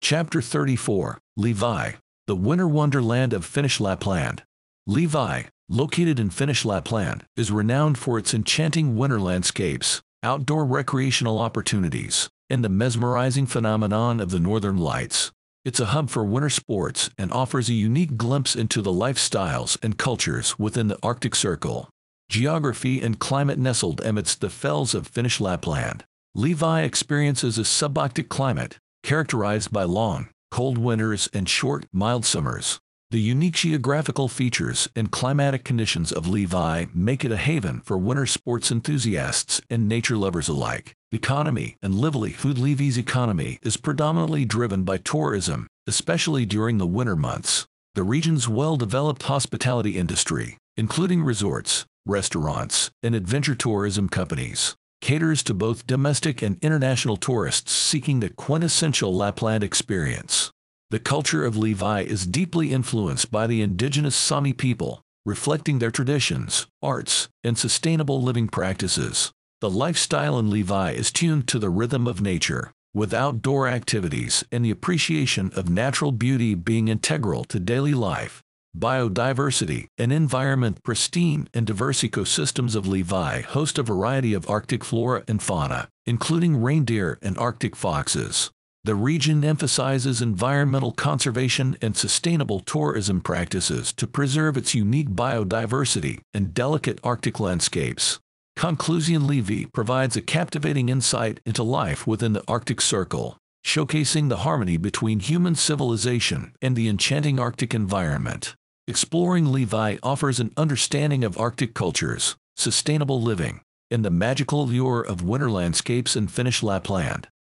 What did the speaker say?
Chapter 34, Levi, the Winter Wonderland of Finnish Lapland. Levi, located in Finnish Lapland, is renowned for its enchanting winter landscapes, outdoor recreational opportunities, and the mesmerizing phenomenon of the Northern Lights. It's a hub for winter sports and offers a unique glimpse into the lifestyles and cultures within the Arctic Circle. Geography and climate. Nestled amidst the fells of Finnish Lapland, Levi experiences a subarctic climate, characterized by long, cold winters and short, mild summers. The unique geographical features and climatic conditions of Levi make it a haven for winter sports enthusiasts and nature lovers alike. Economy and livelihood. Levi's economy is predominantly driven by tourism, especially during the winter months. The region's well-developed hospitality industry, including resorts, restaurants, and adventure tourism companies, caters to both domestic and international tourists seeking the quintessential Lapland experience. The culture of Levi is deeply influenced by the indigenous Sami people, reflecting their traditions, arts, and sustainable living practices. The lifestyle in Levi is tuned to the rhythm of nature, with outdoor activities and the appreciation of natural beauty being integral to daily life. Biodiversity and environment. Pristine and diverse ecosystems of Levi host a variety of Arctic flora and fauna, including reindeer and Arctic foxes. The region emphasizes environmental conservation and sustainable tourism practices to preserve its unique biodiversity and delicate Arctic landscapes. Conclusion. Levi provides a captivating insight into life within the Arctic Circle, showcasing the harmony between human civilization and the enchanting Arctic environment. Exploring Levi offers an understanding of Arctic cultures, sustainable living, and the magical allure of winter landscapes in Finnish Lapland.